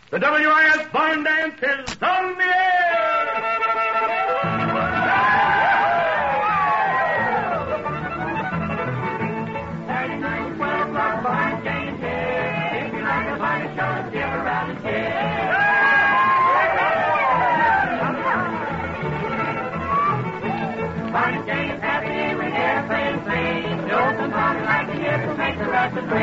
The WIS Barn Dance is on the air! Saturday night, 12 o'clock, Barn Dance here. If you like the fine show, skip around the chair. Barn Dance happy when airplanes sing. Show somebody like the year to make the rest of the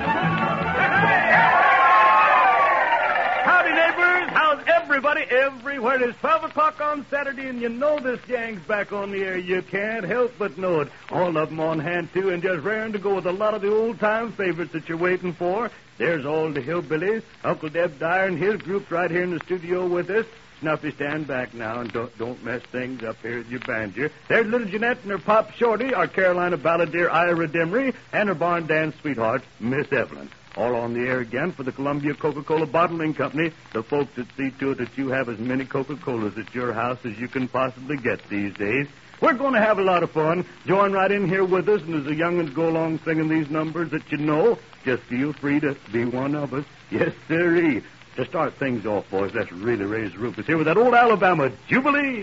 Howdy, neighbors. How's everybody everywhere? It is 12 o'clock on Saturday, and you know this gang's back on the air. You can't help but know it. All of them on hand, too, and just raring to go with a lot of the old-time favorites that you're waiting for. There's all the hillbillies, Uncle Deb Dyer and his group right here in the studio with us. Snuffy, stand back now and don't mess things up here at your banjo. There's little Jeanette and her pop Shorty, our Carolina balladeer Ira Demery, and her barn dance sweetheart, Miss Evelyn. All on the air again for the Columbia Coca-Cola Bottling Company, the folks that see to it that you have as many Coca-Colas at your house as you can possibly get these days. We're going to have a lot of fun. Join right in here with us, and as the young'uns go along singing these numbers that you know, just feel free to be one of us. Yes, sirree. To start things off, boys, let's really raise the roof. It's here with that old Alabama Jubilee.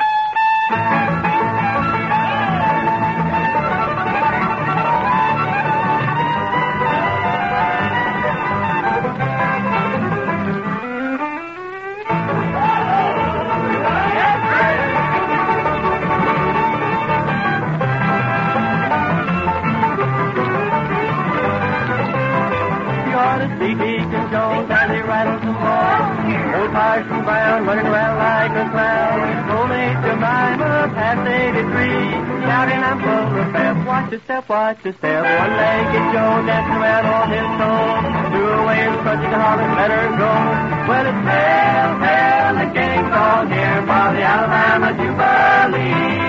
Parson Brown running around like a clown. Old Aunt Jemima past 83, shouting I'm full of pep. Watch your step, watch your step. One-legged Joe dancing around on his toes. Threw away his crutches to holler, let her go. Well, it's hell, hell, the gang's all here for the Alabama Jubilee.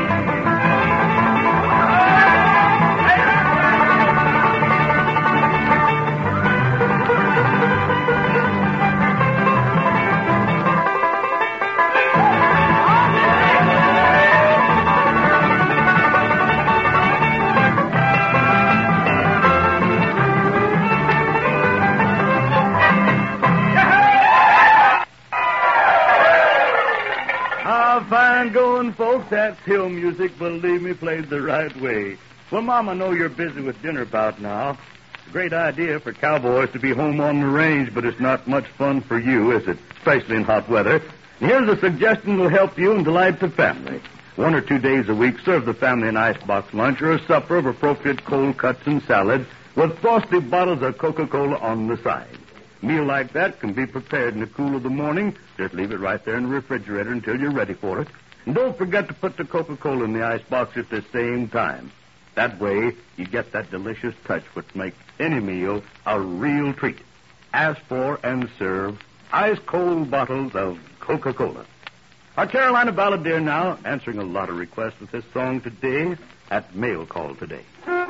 Fine going, folks. That's hill music, believe me, played the right way. Well, Mom, I know you're busy with dinner about now. It's a great idea for cowboys to be home on the range, but it's not much fun for you, is it? Especially in hot weather. And here's a suggestion that will help you and delight the family. 1 or 2 days a week, serve the family an icebox lunch or a supper of appropriate cold cuts and salads with frosty bottles of Coca-Cola on the side. A meal like that can be prepared in the cool of the morning. Just leave it right there in the refrigerator until you're ready for it. And don't forget to put the Coca-Cola in the icebox at the same time. That way, you get that delicious touch which makes any meal a real treat. Ask for and serve ice-cold bottles of Coca-Cola. Our Carolina balladeer now, answering a lot of requests with this song today at Mail Call Today.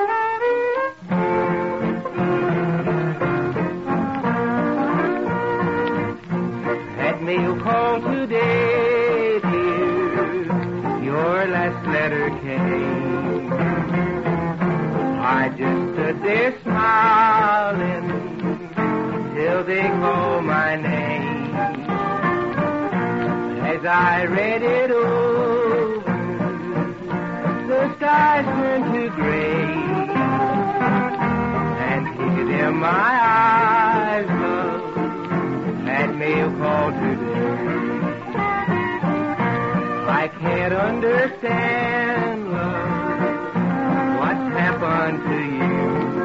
Mail call today, dear, your last letter came. I just stood there smiling till they called my name. As I read it over, the skies turned to gray, and here in my eyes, love, that mail call today. I can't understand, love, what's happened to you.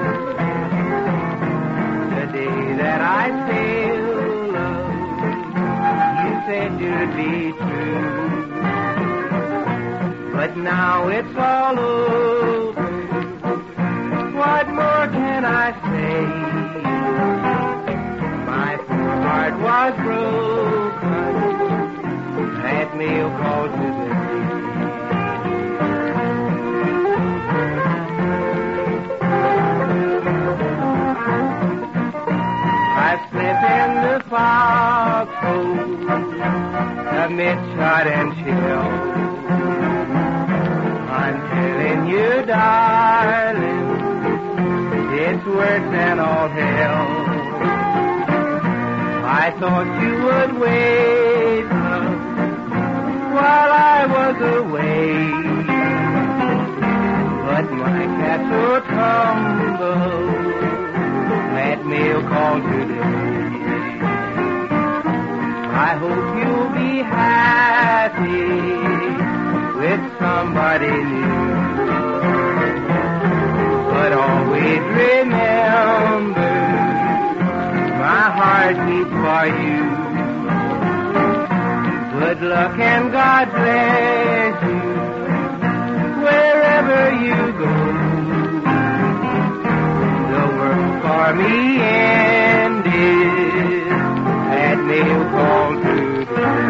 The day that I sailed, love, you said you'd be true. But now it's all over. What more can I say? My poor heart was broken. That mail call today. I've slept in the foxhole amid shot and shell. I'm telling you, darling, it's worse than all hell. I I thought you would wait, love, while I was away. But my castle tumbled, that mail call today. I hope you'll be happy with somebody new. But always remember, my heart beats for you. Good luck and God bless you wherever you go. The work for me ended at mail call today.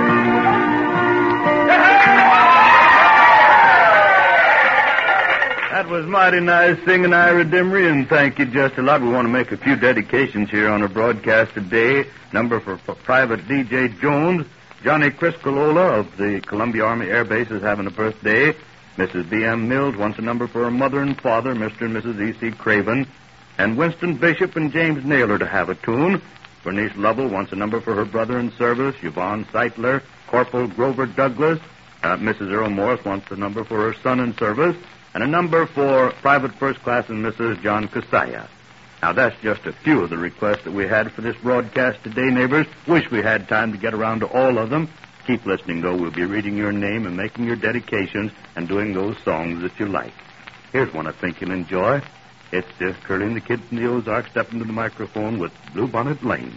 That was mighty nice singing, Ira Dimry, and thank you just a lot. We want to make a few dedications here on our broadcast today. Number for Private DJ Jones. Johnny Criscolola of the Columbia Army Air Base is having a birthday. Mrs. B.M. Mills wants a number for her mother and father, Mr. and Mrs. E.C. Craven. And Winston Bishop and James Naylor to have a tune. Bernice Lovell wants a number for her brother in service, Yvonne Seitler. Corporal Grover Douglas. Mrs. Earl Morris wants a number for her son in service. And a number for Private First Class and Mrs. John Casaya. Now, that's just a few of the requests that we had for this broadcast today, neighbors. Wish we had time to get around to all of them. Keep listening, though. We'll be reading your name and making your dedications and doing those songs that you like. Here's one I think you'll enjoy. It's just Curly and the Kid from the Ozarks stepping to the microphone with Bluebonnet Lane.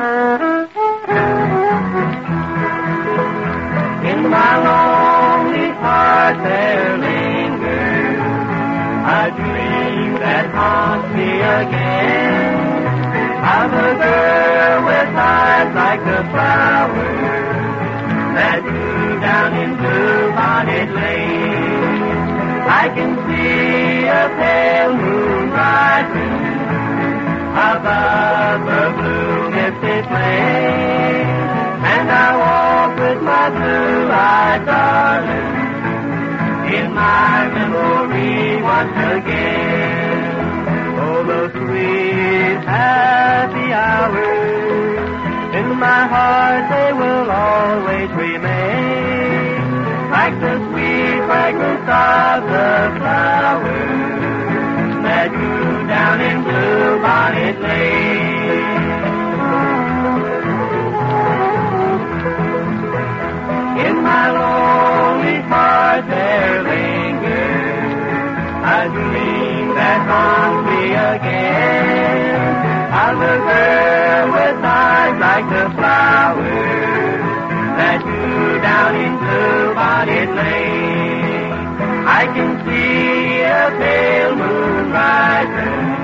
In my lonely heart there lingers a dream that haunts me again, of a girl with eyes like the flowers that grew down in Bluebonnet Lane. I can see a pale moon rising above the blue misty plain, and I walk with my blue-eyed darling in my memory once again. Oh, those sweet, happy hours, in my heart they will always remain, like the sweet fragrance of the flowers that grew down in Bluebonnet Lane. In my lonely heart there lingers a dream that haunts me again, of a girl with eyes like the flowers that grew down in Bluebonnet Lane. I can see a pale moon rising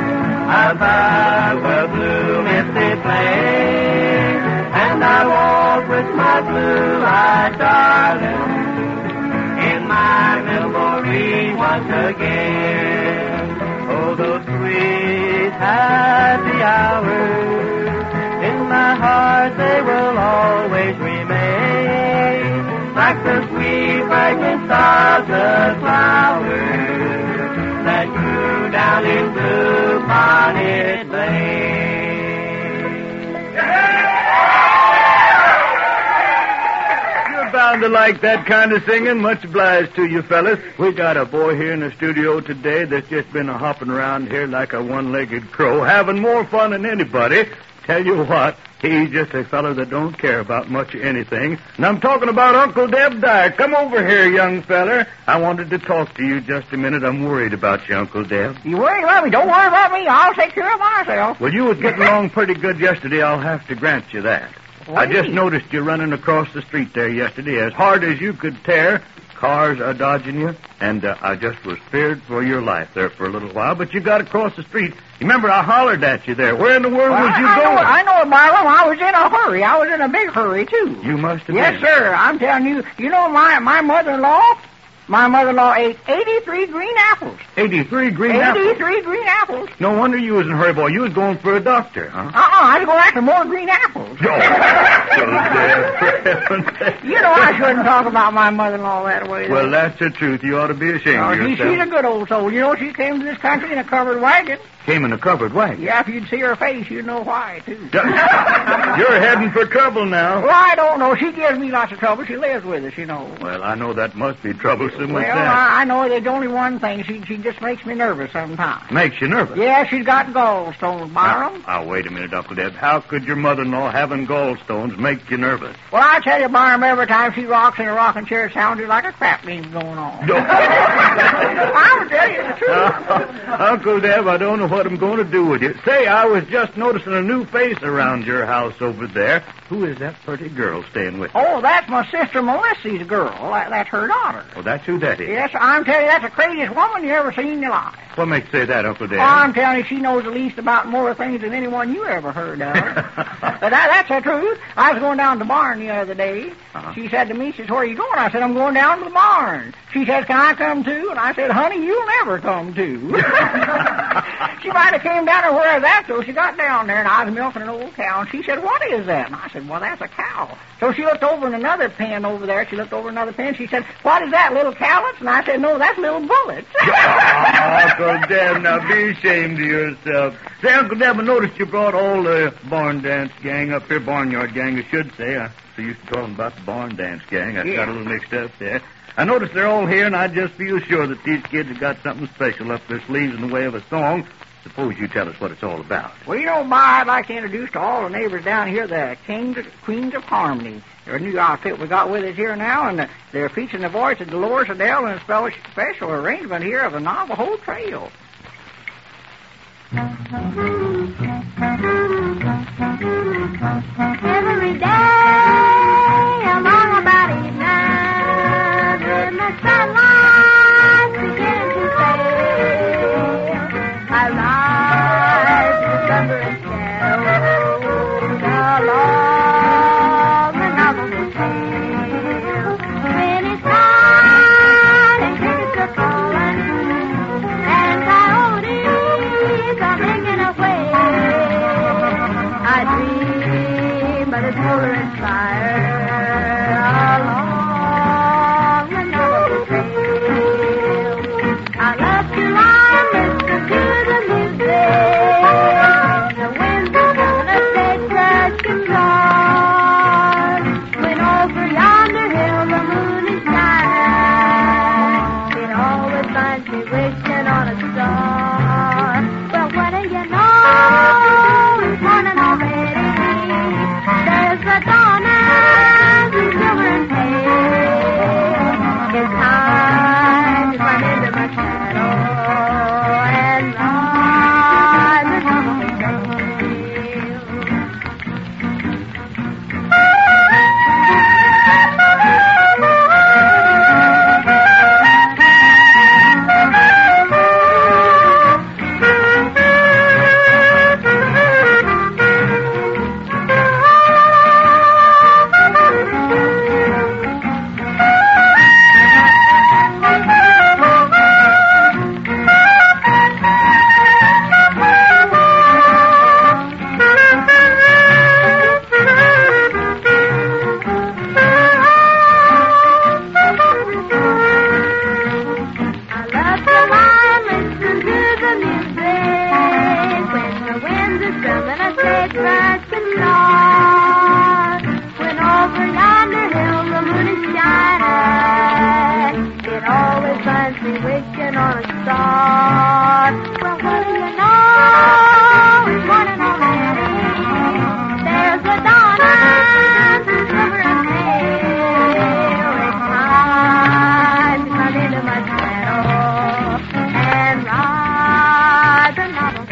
above the blue misty plain, and I walk with my blue-eyed darling in my memory once again. Oh, those sweet, happy hours, in my heart they will always remain, like the sweet fragrance of the flowers that grew down in Bluebonnet Lane. Bound to like that kind of singing. Much obliged to you fellas. We got a boy here in the studio today that's just been hopping around here like a one-legged crow, having more fun than anybody. Tell you what, he's just a fellow that don't care about much of anything. And I'm talking about Uncle Deb Dyer. Come over here, young feller. I wanted to talk to you just a minute. I'm worried about you, Uncle Deb. You worried about me? Don't worry about me. I'll take care of myself. Well, you was getting along pretty good yesterday. I'll have to grant you that. I just noticed you running across the street there yesterday as hard as you could tear. Cars are dodging you, and I just was feared for your life there for a little while, but you got across the street. Remember, I hollered at you there. Where in the world was you going? I know it, Marlon. I was in a hurry. I was in a big hurry, too. You must have Yes, been. sir. I'm telling you, you know my mother-in-law? My mother-in-law ate 83 green apples. 83 green apples? 83 green apples. No wonder you was in a hurry, boy. You was going for a doctor, huh? I was going after more green apples. You know I shouldn't talk about my mother-in-law that way. Well, that's the truth. You ought to be ashamed of yourself. She's a good old soul. You know, she came to this country in a covered wagon. Came in a covered wagon? Yeah, if you'd see her face, you'd know why, too. You're heading for trouble now. Well, I don't know. She gives me lots of trouble. She lives with us, you know. Well, I know that must be troublesome with Well, that. I know there's only one thing. She just makes me nervous sometimes. Makes you nervous? Yeah, she's got gallstones, Byram. Now, wait a minute, Uncle Deb. How could your mother-in-law having gallstones make you nervous? Well, I tell you, Byram, every time she rocks in a rocking chair, it sounds like a crap beam going on. I'll tell you the truth. Uncle Deb, I don't know what I'm going to do with you. Say, I was just noticing a new face around your house over there. Who is that pretty girl staying with you? Oh, that's my sister Melissa's girl. That's her daughter. Oh, that's who that is? Yes, I'm telling you, that's the craziest woman you ever seen in your life. What makes you say that, Uncle Deb? Oh, I'm telling you, she knows the least about more things than anyone you ever heard of. But that's the truth. I was going down to the barn the other day. Uh-huh. She said to me, she says, where are you going? I said, I'm going down to the barn. She says, can I come too? And I said, honey, you'll never come too. She might have came down to where that, though. She got down there, and I was milking an old cow, and she said, what is that? And I said, well, that's a cow. So she looked over in another pen over there. She looked over another pen. She said, what is that, little cowlets? And I said, no, that's little bullets. Uncle Deb, now be ashamed of yourself. Say, Uncle Deb, I noticed you brought all the barn dance gang up here, barnyard gang, I should say. I used to call them about the barn dance gang. I got a little mixed up there. I noticed they're all here, and I just feel sure that these kids have got something special up their sleeves in the way of a song. Suppose you tell us what it's all about. Well, you know, Ma, I'd like to introduce to all the neighbors down here the Queens of Harmony. They're a new outfit we got with us here now, and they're featuring the voice of Dolores Adele and a special arrangement here of the Navajo Trail. Every day along about evening, when the sunlight begins to fade, I ride the thunderous shadows along the Navajo Trail. When it's night and crickets are calling and coyotes are making away, I dream of the solar and fire along the Navajo Trail. I love to lie and listen to the music. The winds are blowing a sagebrush guitar. When over yonder hill the moon is shining, it always finds me wishing on a star. But what do you know? It's morning already. There's the dawn and the silver and pale. It's time to climb into my shadow and ride the Navajo Trail. I love to lie and listen to the music when the winds are strumming a sagebrush guitar. When over yonder hill the moon is shining, it always finds me wishing on a star. Well, what do you know? It's morning already. There's the dawn and the silver and pale. It's time to come into my shadow and ride the Navajo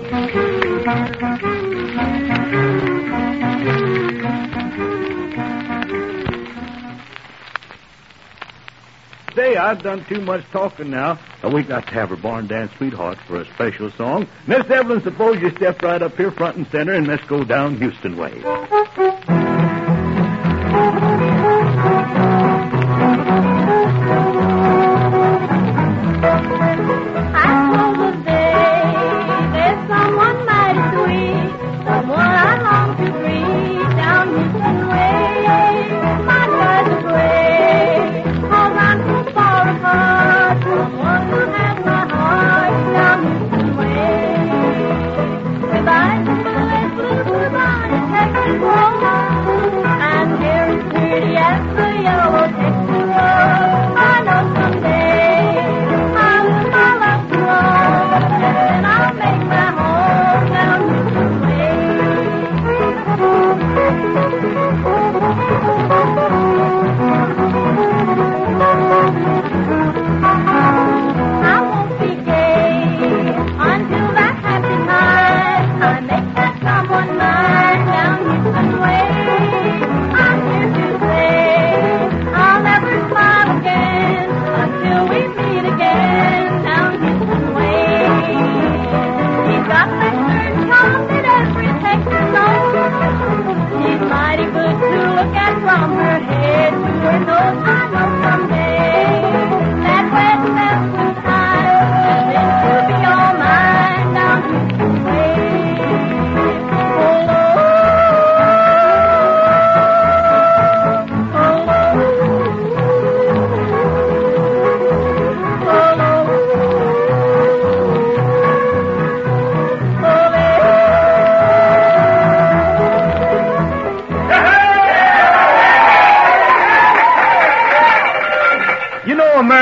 Say, I've done too much talking now. We got to have our barn dance sweetheart for a special song. Miss Evelyn, suppose you step right up here front and center, and let's go down Houston way. I told the day there's someone mighty sweet, someone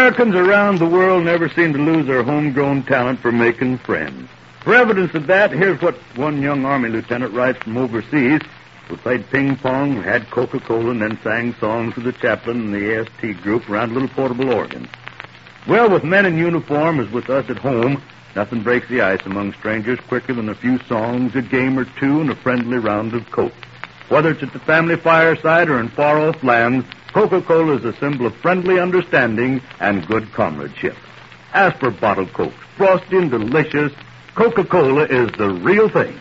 Americans around the world never seem to lose their homegrown talent for making friends. For evidence of that, here's what one young Army lieutenant writes from overseas, who played ping pong, had Coca-Cola, and then sang songs with the chaplain and the AST group around a little portable organ. Well, with men in uniform as with us at home, nothing breaks the ice among strangers quicker than a few songs, a game or two, and a friendly round of Coke. Whether it's at the family fireside or in far-off lands, Coca-Cola is a symbol of friendly understanding and good comradeship. As for bottled Coke, frosty and delicious, Coca-Cola is the real thing.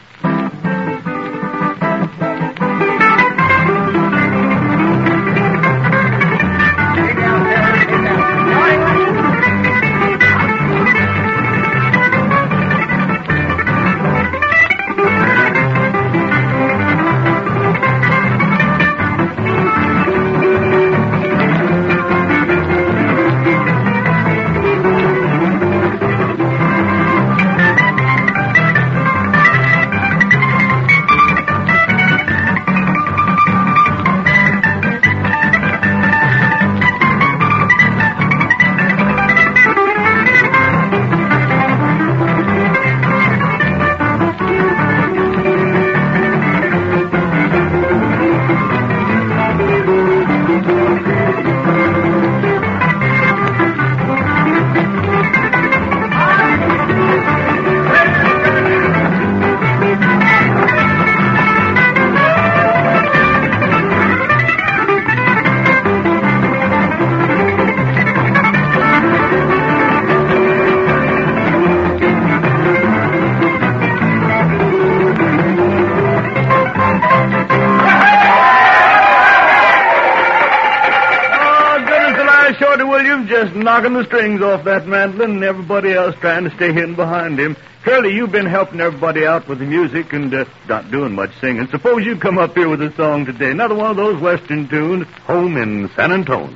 Just knocking the strings off that mandolin and everybody else trying to stay in behind him. Curly, you've been helping everybody out with the music and not doing much singing. Suppose you come up here with a song today. Another one of those Western tunes, Home in San Antonio.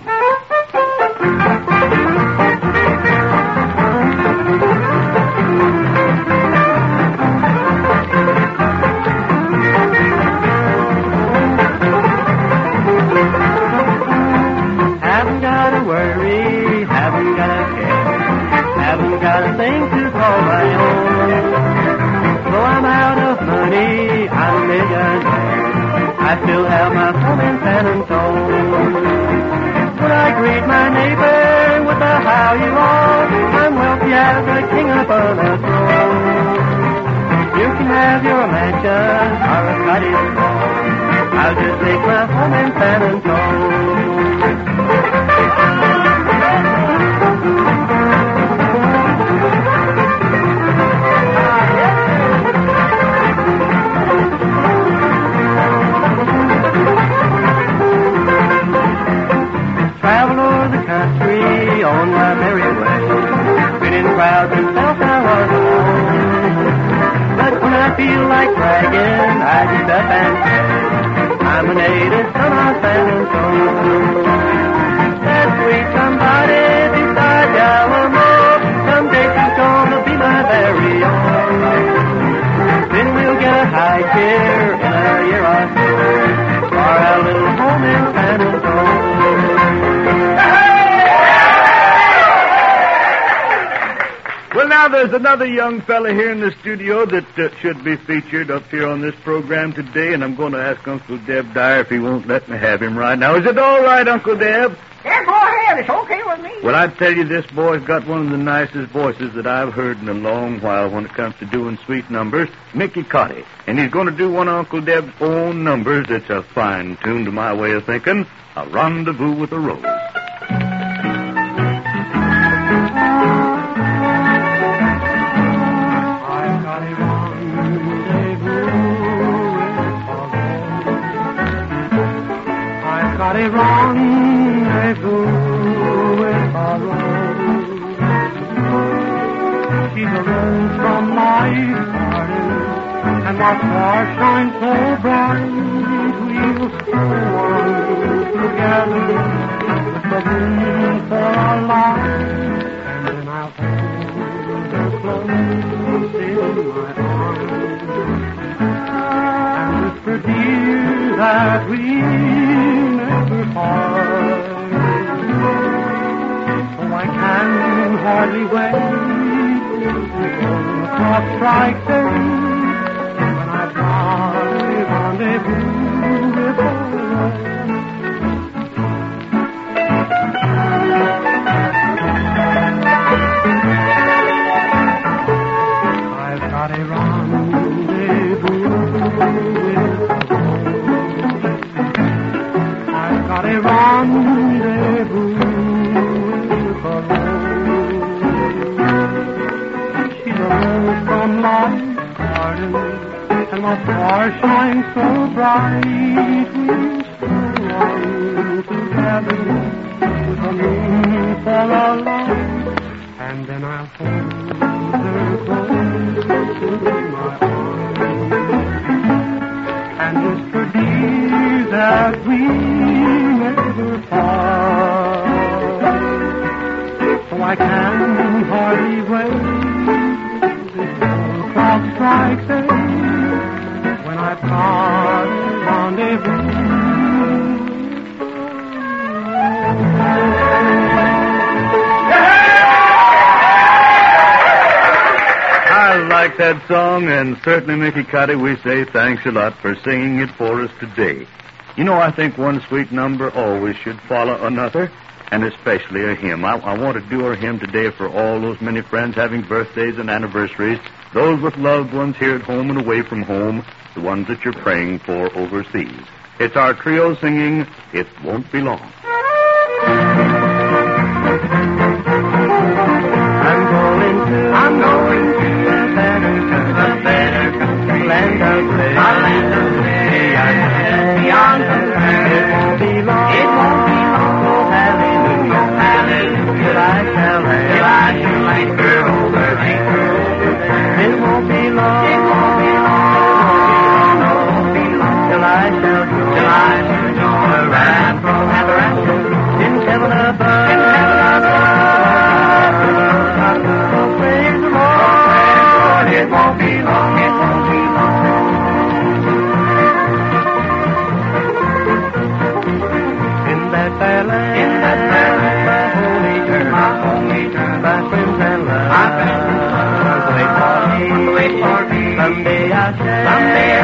I still have my home in San Antonio. When I greet my neighbor with a how you are, I'm wealthy as a king upon a throne. You can have your mansion or a cottage small. I'll just make my home in San Antonio. On my merry way, been in crowds and felt I was alone. But when I feel like bragging, I just up and say, I'm a native son of San Antonio. That sweet somebody beside Alamo, someday she's gonna be my very own. Then we'll get a high chair in a year or so, for our little home in San Antonio. Well, now there's another young fella here in the studio that should be featured up here on this program today, and I'm going to ask Uncle Deb Dyer if he won't let me have him right now. Is it all right, Uncle Deb? Yeah, go ahead. It's okay with me. Well, I tell you, this boy's got one of the nicest voices that I've heard in a long while when it comes to doing sweet numbers, Mickey Cotty. And he's going to do one of Uncle Deb's own numbers. It's a fine tune to my way of thinking, A Rendezvous with a Rose. Got a rendezvous with a rose. She's a rose from my garden, and my star shines so bright. We'll stroll on together with the moon for our light, and then I'll hold her close in my arms and whisper, dear, that we never part. Oh, I can't hardly wait till the clock strikes 8 when I've got a rendezvous with the rain. I've got a rendezvous with the rain. I've got a rendezvous with the rain. She's a rose from life's garden, and my stars shine so bright. We still on together with the moon for our life, and then I'll hold her close in my arms and whisper, dear, that we never part. So I can hardly wait before the clock strikes 8 when I've got a rendezvous. I like that song, and certainly, Mickey Cuddy, we say thanks a lot for singing it for us today. You know, I think one sweet number always should follow another, and especially a hymn. I want to do our hymn today for all those many friends having birthdays and anniversaries, those with loved ones here at home and away from home, the ones that you're praying for overseas. It's our trio singing, It Won't Be Long. I'm going to a better country, land of liberty, beyond compare. It won't be long, oh hallelujah, till I shall anchor over there. It won't be long, till I shall join the rapture in heaven above. It won't be long, it won't be long. In that fair land, my home eternal, my friends and love, wait for me. Someday I shall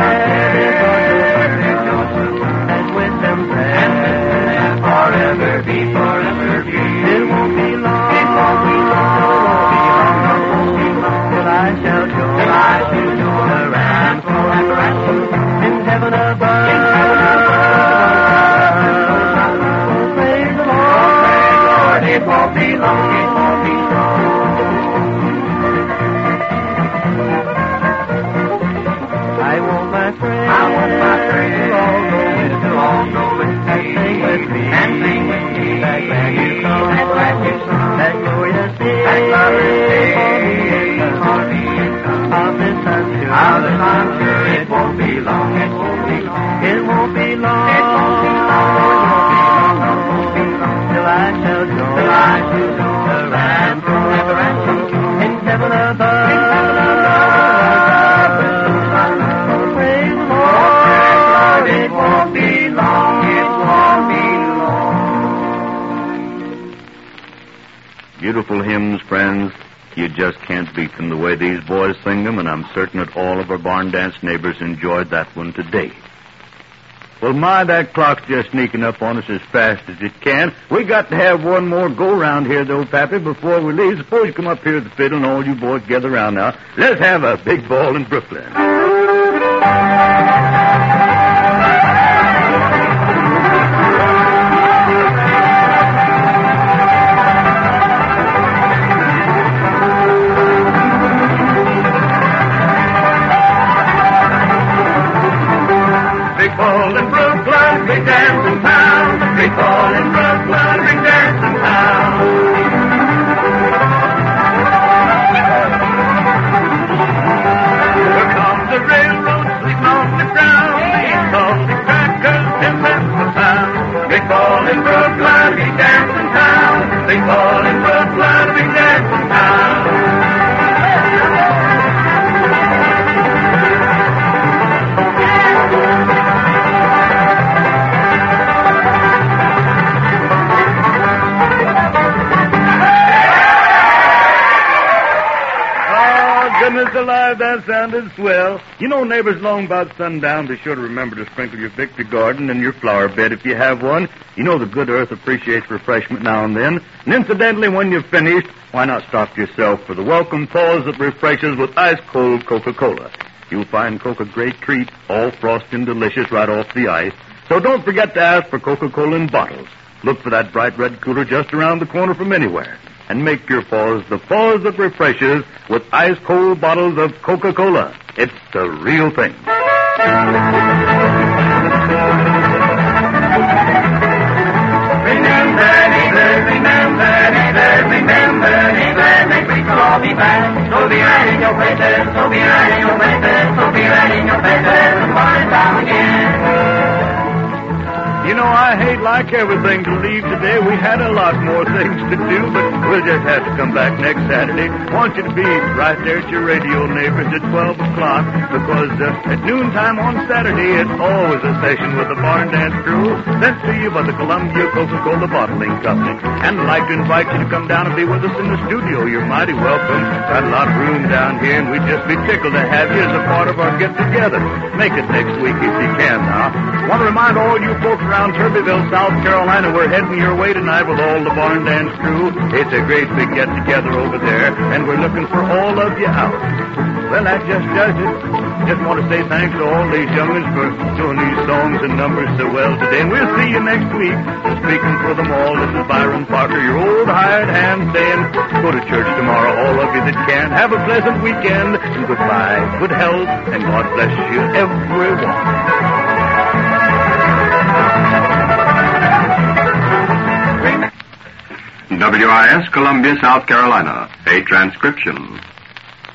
and with them and forever be. It won't be long, it won't be long, till I shall join the rapture in heaven above. Praise the Lord, it won't be long, it won't be long. I want my friends to all go with me, and sing with me, that glad new song, that glorious day, for me of the sun, it won't be long, it won't be long, it won't be long, it won't be long, till I shall join the rapture in heaven above. Praise the Lord, it won't be long, it won't be long. Beautiful hymns, friends. You just can't beat them the way these boys sing them, and I'm certain that all of our barn dance neighbors enjoyed that one today. Well, my, that clock's just sneaking up on us as fast as it can. We got to have one more go-round here, though, Pappy, before we leave. Suppose you come up here with the fiddle and all you boys gather around now. Let's have a big ball in Brooklyn. Big ball in Brooklyn, big dancing town. Big ball in Brooklyn, big dancing town. Here comes the railroad sleeping on the ground. Here comes the crackers and that's the sound. Big ball in Brooklyn, big dancing town. Big ball in Brooklyn, big dancing town. that sounded swell. You know, neighbors, along about sundown, be sure to remember to sprinkle your victory garden and your flower bed if you have one. You know the good earth appreciates refreshment now and then. And incidentally, when you've finished, why not stop yourself for the welcome pause that refreshes with ice-cold Coca-Cola. You'll find Coca a great treat, all frosty and delicious right off the ice. So don't forget to ask for Coca-Cola in bottles. Look for that bright red cooler just around the corner from anywhere. And make your pause the pause that refreshes with ice-cold bottles of Coca-Cola. It's the real thing. So be right in your faces, so be right in your faces, so be right in your faces, the morning time again. You know, I hate like everything to leave today. We had a lot more things to do, but we'll just have to come back next Saturday. I want you to be right there at your radio neighbors at 12 o'clock, because at noontime on Saturday, it's always a session with the Barn Dance Crew, sent to you by the Columbia Coca-Cola Bottling Company. And I'd like to invite you to come down and be with us in the studio. You're mighty welcome. Got a lot of room down here, and we'd just be tickled to have you as a part of our get-together. Make it next week if you can now. Want to remind all you folks around Turbyville, South Carolina, we're heading your way tonight with all the Barn Dance Crew. It's a great big get-together over there, and we're looking for all of you out. Well, that just does it. Just want to say thanks to all these young'uns for doing these songs and numbers so well today, and we'll see you next week. And speaking for them all, this is Byron Parker, your old hired hand, saying go to church tomorrow, all of you that can. Have a pleasant weekend, and goodbye, good health, and God bless you, everyone. WIS, Columbia, South Carolina. A transcription.